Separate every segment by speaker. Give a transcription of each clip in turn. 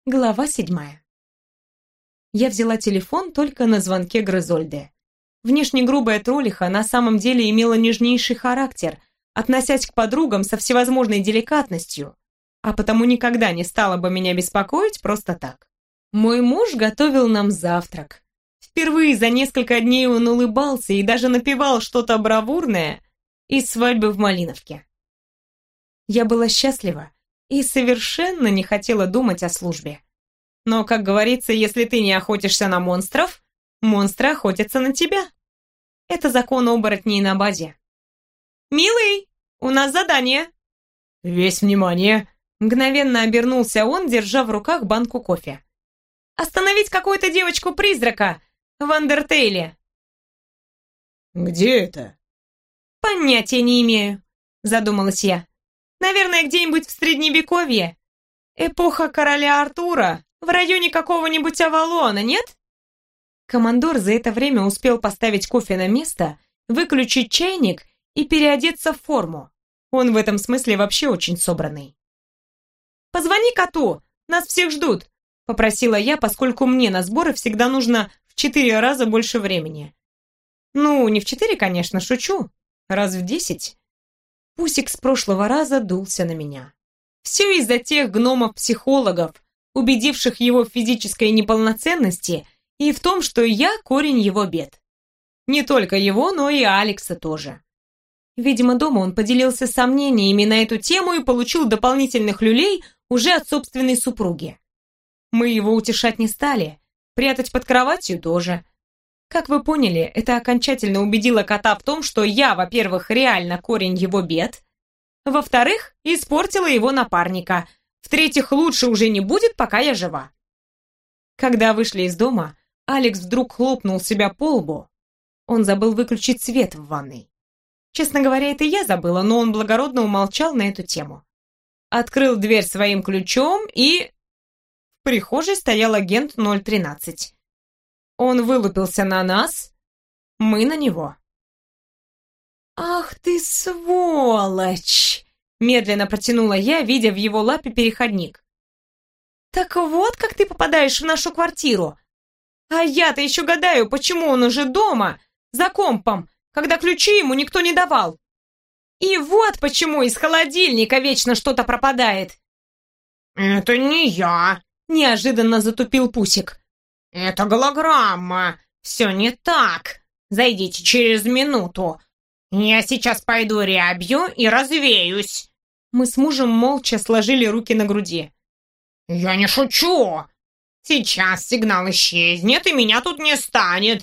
Speaker 1: Глава 7. Я взяла телефон только на звонке Грызольды. Внешне грубая троллиха на самом деле имела нежнейший характер, относясь к подругам со всевозможной деликатностью, а потому никогда не стала бы меня беспокоить просто так. Мой муж готовил нам завтрак. Впервые за несколько дней он улыбался и даже напевал что-то бравурное из «Свадьбы в Малиновке». Я была счастлива и совершенно не хотела думать о службе. Но, как говорится, если ты не охотишься на монстров, монстры охотятся на тебя. Это закон оборотней на базе. «Милый, у нас задание!»
Speaker 2: «Весь внимание!»
Speaker 1: Мгновенно обернулся он, держа в руках банку кофе. «Остановить какую-то девочку-призрака в Андертейле!»
Speaker 2: «Где это?»
Speaker 1: «Понятия не имею», задумалась я. «Наверное, где-нибудь в Средневековье. Эпоха короля Артура, в районе какого-нибудь Авалона, нет?» Командор за это время успел поставить кофе на место, выключить чайник и переодеться в форму. Он в этом смысле вообще очень собранный. «Позвони коту, нас всех ждут», попросила я, поскольку мне на сборы всегда нужно в 4 раза больше времени. Ну, не в 4, конечно, шучу. Раз в 10. Пусик с прошлого раза дулся на меня. Все из-за тех гномов-психологов, убедивших его в физической неполноценности и в том, что я корень его бед. Не только его, но и Алекса тоже. Видимо, дома он поделился сомнениями на эту тему и получил дополнительных люлей уже от собственной супруги. Мы его утешать не стали, прятать под кроватью тоже. Как вы поняли, это окончательно убедило кота в том, что я, во-первых, реально корень его бед, во-вторых, испортила его напарника, в-третьих, лучше уже не будет, пока я жива. Когда вышли из дома, Алекс вдруг хлопнул себя по лбу. Он забыл выключить свет в ванной. Честно говоря, это я забыла, но он благородно умолчал на эту тему. Открыл дверь своим ключом и... В прихожей стоял агент 013. Он вылупился на нас, мы на него. «Ах ты сволочь!» Медленно протянула я, видя в его лапе переходник. «Так вот, как ты попадаешь в нашу квартиру. А я-то еще гадаю, почему он уже дома, за компом, когда ключи ему никто не давал. И вот почему из холодильника вечно что-то пропадает».
Speaker 2: «Это не я!»
Speaker 1: Неожиданно затупил Пусик.
Speaker 2: «Это голограмма! Все не так! Зайдите через минуту! Я сейчас пойду рябью и развеюсь!»
Speaker 1: Мы с мужем молча сложили руки на груди.
Speaker 2: «Я не шучу! Сейчас сигнал исчезнет, и меня тут не станет!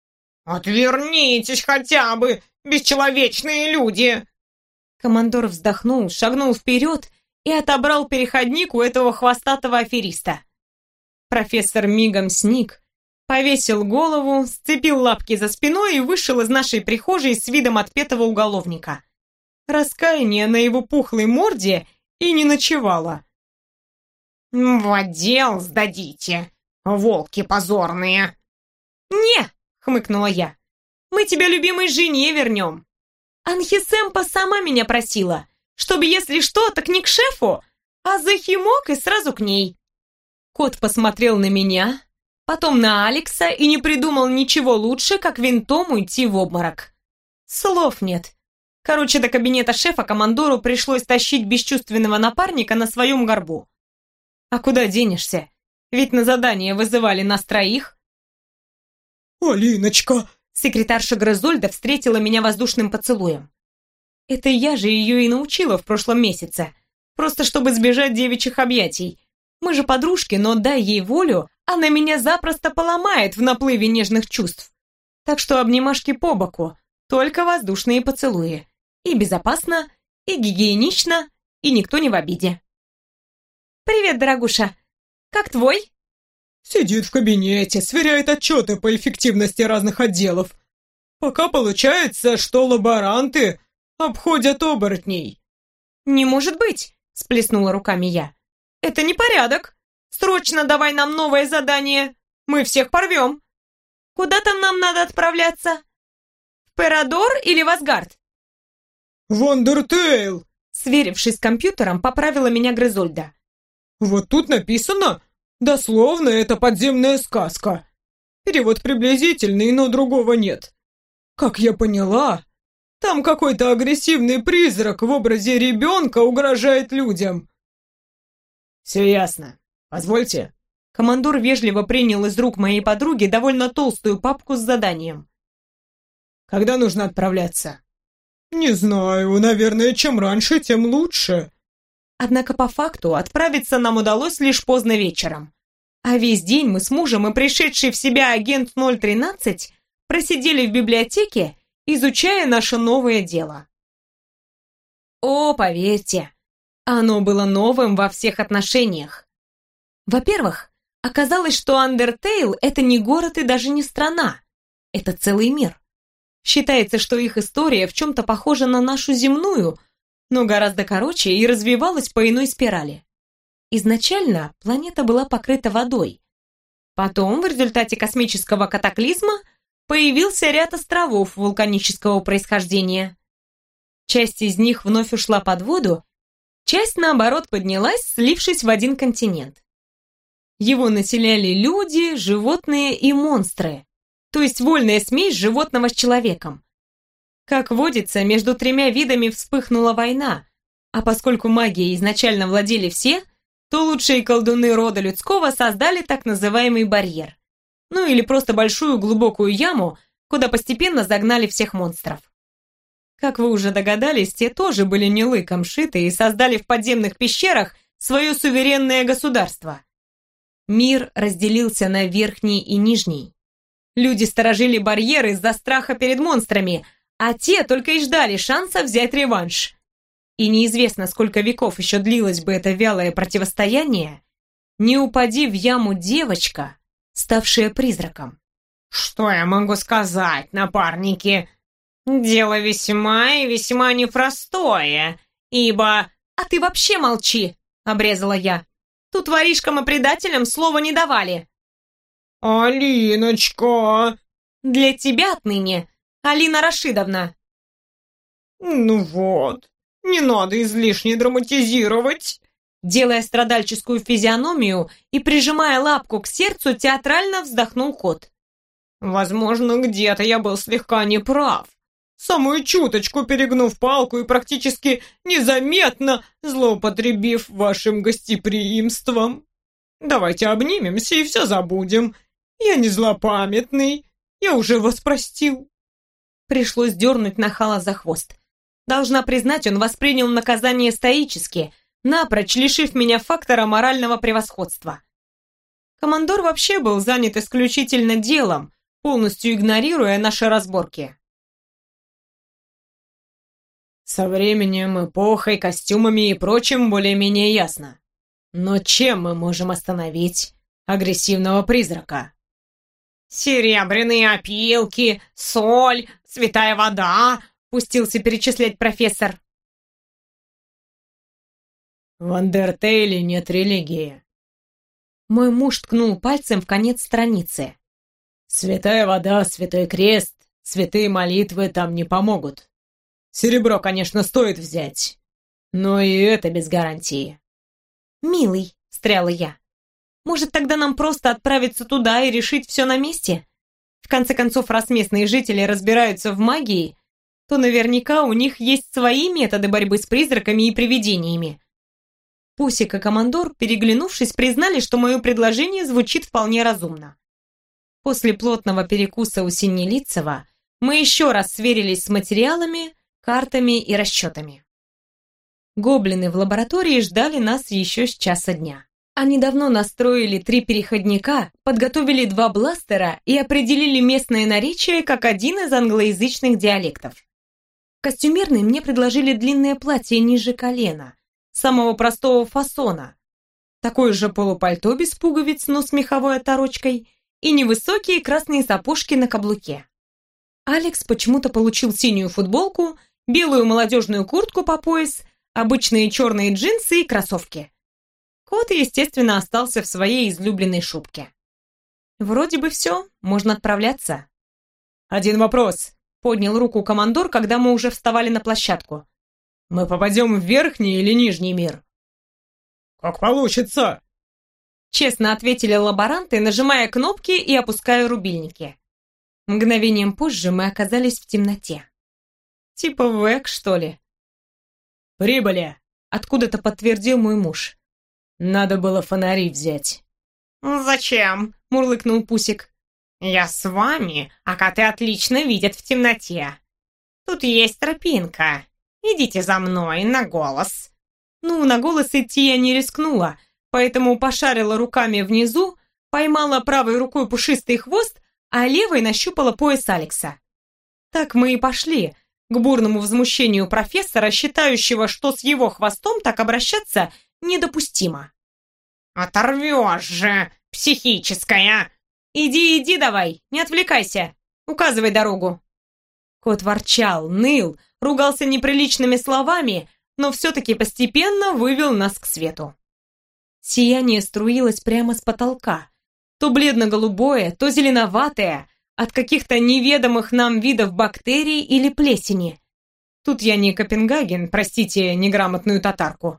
Speaker 2: Отвернитесь хотя бы, бесчеловечные люди!»
Speaker 1: Командор вздохнул, шагнул вперед и отобрал переходник у этого хвостатого афериста. Профессор мигом сник, повесил голову, сцепил лапки за спиной и вышел из нашей прихожей с видом отпетого уголовника. Раскаяние на его пухлой морде и не ночевало.
Speaker 2: «В отдел сдадите, волки позорные!»
Speaker 1: «Не!» — хмыкнула я. «Мы тебя любимой жене вернем. Анхисемпа сама меня просила, чтобы, если что, так не к шефу, а за химок и сразу к ней». Кот посмотрел на меня, потом на Алекса и не придумал ничего лучше, как винтом уйти в обморок. Слов нет. Короче, до кабинета шефа командору пришлось тащить бесчувственного напарника на своем горбу. А куда денешься? Ведь на задание вызывали нас троих.
Speaker 2: «Алиночка!»
Speaker 1: Секретарша Грызольда встретила меня воздушным поцелуем. Это я же ее и научила в прошлом месяце. Просто чтобы сбежать девичьих объятий. Мы же подружки, но дай ей волю, она меня запросто поломает в наплыве нежных чувств. Так что обнимашки по боку, только воздушные поцелуи. И безопасно, и гигиенично, и никто не в обиде. «Привет, дорогуша. Как твой?»
Speaker 2: «Сидит в кабинете, сверяет отчеты по эффективности разных отделов. Пока получается, что лаборанты обходят оборотней».
Speaker 1: «Не может быть!» – сплеснула руками я. «Это непорядок! Срочно давай нам новое задание! Мы всех порвем! Куда там нам надо отправляться? В Перадор или в Асгард?»
Speaker 2: «В Андертейл!»
Speaker 1: Сверившись с компьютером, поправила меня Грызольда.
Speaker 2: «Вот тут написано Дословно, это подземная сказка. Перевод приблизительный, но другого нет. Как я поняла, там какой-то агрессивный призрак в образе ребенка угрожает людям.
Speaker 3: Все ясно. Позвольте.
Speaker 1: Командор вежливо принял из рук моей подруги довольно толстую папку с заданием.
Speaker 3: Когда нужно отправляться?
Speaker 2: Не знаю, наверное, чем раньше, тем лучше.
Speaker 1: Однако по факту отправиться нам удалось лишь поздно вечером. А весь день мы с мужем и пришедший в себя агент 013 просидели в библиотеке, изучая наше новое дело. О, поверьте, оно было новым во всех отношениях. Во-первых, оказалось, что Андертейл — это не город и даже не страна. Это целый мир. Считается, что их история в чем-то похожа на нашу земную, но гораздо короче и развивалась по иной спирали. Изначально планета была покрыта водой. Потом, в результате космического катаклизма, появился ряд островов вулканического происхождения. Часть из них вновь ушла под воду, часть, наоборот, поднялась, слившись в один континент. Его населяли люди, животные и монстры, то есть вольная смесь животного с человеком. Как водится, между тремя видами вспыхнула война, а поскольку магией изначально владели все, то лучшие колдуны рода людского создали так называемый барьер. Ну или просто большую глубокую яму, куда постепенно загнали всех монстров. Как вы уже догадались, те тоже были не лыком шиты и создали в подземных пещерах свое суверенное государство. Мир разделился на верхний и нижний. Люди сторожили барьеры из-за страха перед монстрами, а те только и ждали шанса взять реванш. И неизвестно, сколько веков еще длилось бы это вялое противостояние, не упади в яму девочка, ставшая призраком.
Speaker 3: Что я могу сказать, напарники? Дело весьма и весьма непростое, ибо...
Speaker 1: «А ты вообще молчи!» — обрезала я. «Тут воришкам и предателям слова не давали».
Speaker 2: «Алиночка!»
Speaker 1: «Для тебя отныне Алина Рашидовна».
Speaker 2: «Ну вот, не надо излишне драматизировать».
Speaker 1: Делая страдальческую физиономию и прижимая лапку к сердцу, театрально вздохнул кот.
Speaker 2: «Возможно, где-то я был слегка неправ. Самую чуточку перегнув палку и практически незаметно злоупотребив вашим гостеприимством. Давайте обнимемся и все забудем. Я не злопамятный, я уже вас простил».
Speaker 1: Пришлось дернуть нахала за хвост. Должна признать, он воспринял наказание стоически, напрочь лишив меня фактора морального превосходства. Командор вообще был занят исключительно делом, полностью игнорируя наши разборки.
Speaker 3: Со временем, эпохой, костюмами и прочим более-менее ясно. Но чем мы можем остановить агрессивного призрака?
Speaker 1: «Серебряные опилки, соль, святая вода», пустился перечислять профессор.
Speaker 3: В Андертейле нет религии.
Speaker 1: Мой муж ткнул пальцем в конец страницы.
Speaker 3: Святая вода, святой крест, святые молитвы там не помогут. Серебро, конечно, стоит взять, но и это без гарантии.
Speaker 1: «Милый», — встряла я, — «может, тогда нам просто отправиться туда и решить все на месте? В конце концов, раз местные жители разбираются в магии, то наверняка у них есть свои методы борьбы с призраками и привидениями». Пусик и командор, переглянувшись, признали, что мое предложение звучит вполне разумно. После плотного перекуса у Синелицева мы еще раз сверились с материалами, картами и расчетами. Гоблины в лаборатории ждали нас еще с часа дня. Они давно настроили 3 переходника, подготовили 2 бластера и определили местное наречие как один из англоязычных диалектов. В костюмерной мне предложили длинное платье ниже колена, самого простого фасона, такое же полупальто без пуговиц, но с меховой оторочкой, и невысокие красные сапожки на каблуке. Алекс почему-то получил синюю футболку, белую молодежную куртку по пояс, обычные черные джинсы и кроссовки. Кот, естественно, остался в своей излюбленной шубке. Вроде бы все, можно отправляться.
Speaker 3: Один вопрос.
Speaker 1: Поднял руку командор, когда мы уже вставали на площадку.
Speaker 3: Мы попадем в верхний или нижний мир?
Speaker 2: Как получится.
Speaker 1: честно ответили лаборанты, нажимая кнопки и опуская рубильники. Мгновением позже мы оказались в темноте. Типа ВЭК, что ли?
Speaker 3: «Прибыли!» —
Speaker 1: откуда-то подтвердил мой муж.
Speaker 3: «Надо было фонари взять».
Speaker 2: «Зачем?» — мурлыкнул Пусик. «Я с вами, а коты отлично видят в темноте. Тут есть тропинка. Идите за мной на голос».
Speaker 1: Ну, на голос идти я не рискнула, поэтому пошарила руками внизу, поймала правой рукой пушистый хвост, а левой нащупала пояс Алекса. Так мы и пошли, к бурному возмущению профессора, считающего, что с его хвостом так обращаться недопустимо.
Speaker 2: «Оторвешь же, психическая!»
Speaker 1: «Иди давай, не отвлекайся, указывай дорогу». Кот ворчал, ныл, ругался неприличными словами, но все-таки постепенно вывел нас к свету. Сияние струилось прямо с потолка, то бледно-голубое, то зеленоватое, от каких-то неведомых нам видов бактерий или плесени. Тут я не Копенгаген, простите, неграмотную татарку.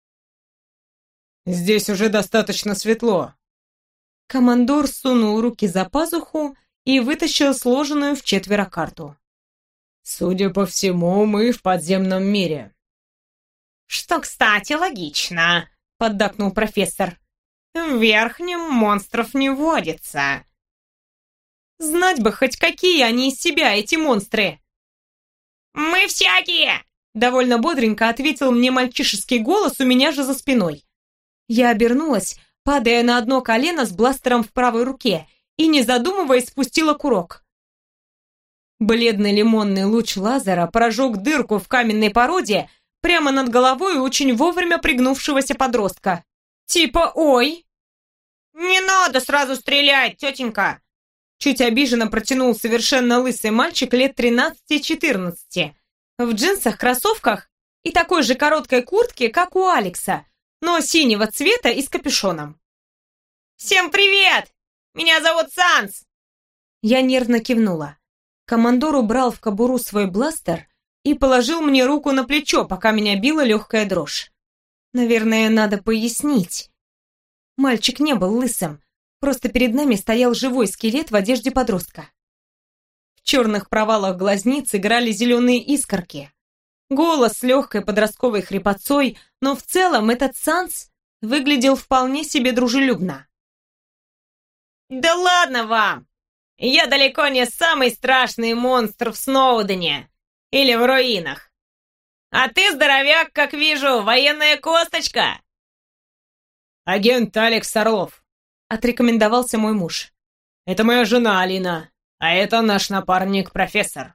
Speaker 3: «Здесь уже достаточно светло».
Speaker 1: Командор сунул руки за пазуху и вытащил сложенную в четверо карту.
Speaker 3: «Судя по всему, мы в подземном мире».
Speaker 2: «Что, кстати, логично», — поддакнул профессор. «В верхнем монстров не водится».
Speaker 1: Знать бы хоть какие они из себя, эти монстры.
Speaker 2: «Мы всякие!»
Speaker 1: — довольно бодренько ответил мне мальчишеский голос у меня же за спиной. Я обернулась, падая на одно колено с бластером в правой руке, и, не задумываясь, спустила курок. Бледный лимонный луч лазера прожег дырку в каменной породе прямо над головой очень вовремя пригнувшегося подростка. Типа «Ой!»
Speaker 2: «Не надо сразу стрелять, тетенька!»
Speaker 1: Чуть обиженно протянул совершенно лысый мальчик лет 13-14, в джинсах, кроссовках и такой же короткой куртке, как у Алекса, но синего цвета и с капюшоном.
Speaker 2: «Всем привет! Меня зовут Санс!»
Speaker 1: Я нервно кивнула. Командор убрал в кобуру свой бластер и положил мне руку на плечо, пока меня била легкая дрожь. Наверное, надо пояснить. Мальчик не был лысым, просто перед нами стоял живой скелет в одежде подростка. В черных провалах глазниц играли зеленые искорки. Голос с легкой подростковой хрипотцой, но в целом этот Санс выглядел вполне себе дружелюбно.
Speaker 2: «Да ладно вам! Я далеко не самый страшный монстр в Сноудене или в руинах. А ты, здоровяк, как вижу, военная косточка!»
Speaker 3: «Агент Алекс Орлов», —
Speaker 1: отрекомендовался мой муж.
Speaker 3: «Это моя жена Алина, а это наш напарник профессор».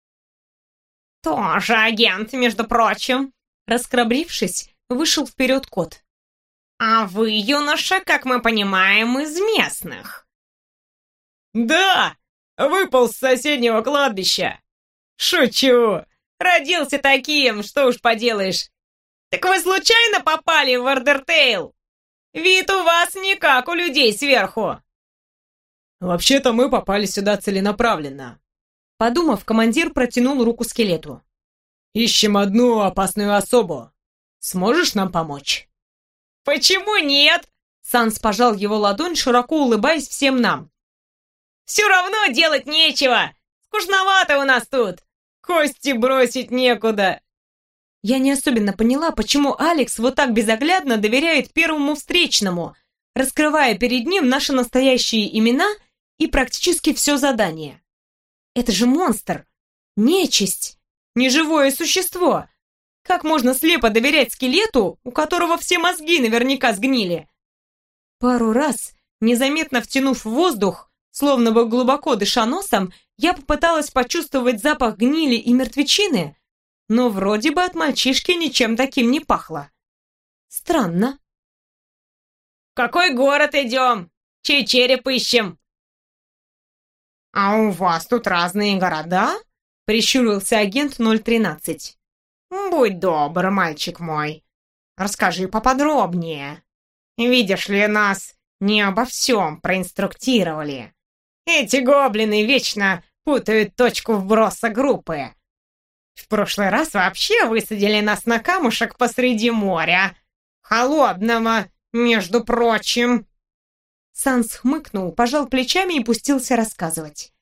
Speaker 2: «Тоже агент, между прочим»,
Speaker 1: — расхрабрившись, вышел вперед кот.
Speaker 2: «А вы, юноша, как мы понимаем, из местных».
Speaker 3: «Да, выпал с соседнего кладбища».
Speaker 2: «Шучу! Родился таким, что уж поделаешь. Так вы случайно попали в Ардертейл? Вид у вас не как у людей сверху».
Speaker 3: «Вообще-то мы попали сюда целенаправленно».
Speaker 1: Подумав, командир протянул руку скелету.
Speaker 3: «Ищем одну опасную особу. Сможешь нам помочь?»
Speaker 2: «Почему нет?»
Speaker 1: Санс пожал его ладонь, широко улыбаясь всем нам.
Speaker 2: «Все равно делать нечего. Скучновато у нас тут. Кости бросить некуда».
Speaker 1: Я не особенно поняла, почему Алекс вот так безоглядно доверяет первому встречному, раскрывая перед ним наши настоящие имена и практически все задание. Это же монстр, нечисть, неживое существо. Как можно слепо доверять скелету, у которого все мозги наверняка сгнили? Пару раз, незаметно втянув воздух, словно бы глубоко дыша носом, я попыталась почувствовать запах гнили и мертвечины, но вроде бы от мальчишки ничем таким не пахло. Странно.
Speaker 2: «В какой город идем? Чей череп ищем?» «А у вас тут разные города?» —
Speaker 1: прищурился агент 013.
Speaker 2: «Будь добр, мальчик мой. Расскажи поподробнее. Видишь ли, нас не обо всем проинструктировали. Эти гоблины вечно путают точку вброса группы. В прошлый раз вообще высадили нас на камушек посреди моря. Холодного, между прочим».
Speaker 1: Санс хмыкнул, пожал плечами и пустился рассказывать.